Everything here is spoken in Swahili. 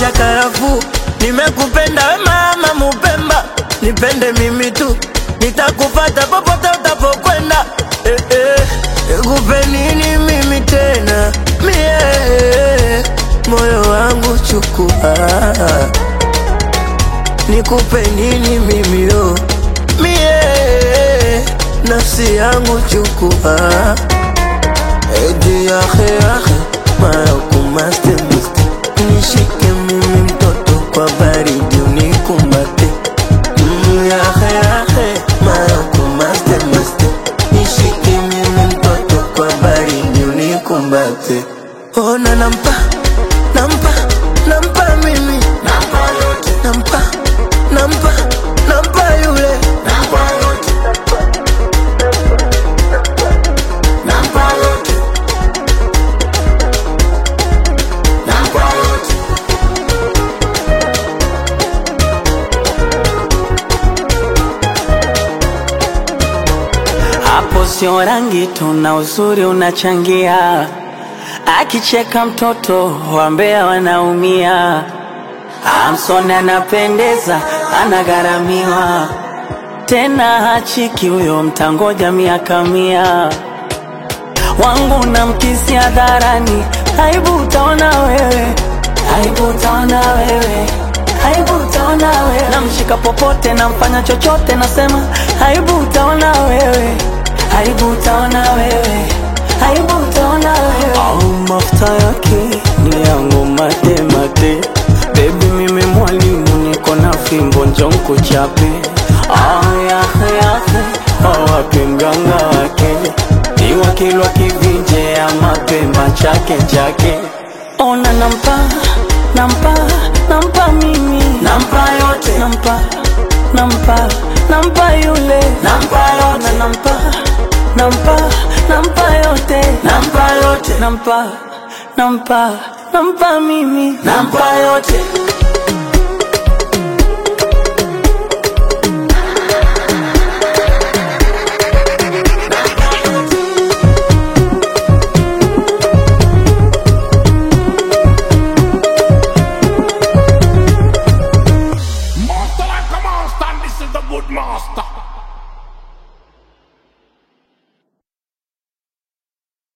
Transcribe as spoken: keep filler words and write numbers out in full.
cha karafuu. Nimekupenda we mama Mupemba, nipende mimi tu, nitakupata popote utapokwenda. Eh, eh, nikupe nini mimi tena mie, moyo wangu chukua. Nikupe nini mimi yo mie, nafsi yangu chukua. Edi yahe yahe mara kumaste muste, nishike mimi mtoto kwa baridi unikumbate. Mm, yahe yahe mara kumaste muste, nishike mimi mtoto kwa baridi unikumbate. Ona nampa, nampa, nampa mimi, nampa yote, nampa, nampa, nampa yule, nampa yote, nampa yote, nampa yote. Hapo sio rangi tu na uzuri unachangia, akicheka mtoto wambea wanaumia. Hamson anapendeza anagharamiwa, tena hachiki huyo mtangoja miaka mia. Wangu na mkisi hadharani, aibu utaona wewe, aibu utaona wewe, aibu utaona wewe. Namshika popote namfanya chochote nasema, aibu utaona wewe, aibu utaona wewe, aibu utaona wewe. Au mafuta yake ni yangu mate mate, baby mimi mwalimu niko na fimbo njonko chape. Ah yahe yahe, awapi mganga wake, ni wakilwa kivinje ya mapemba chake chake. Ona nampa, nampa, nampa mimi, nampa yote, nampa, nampa, nampa yule, nampa yote, nampa, nampa, nampa yote, nampa yote, nampa, nampa, nampa mimi, nampa yote.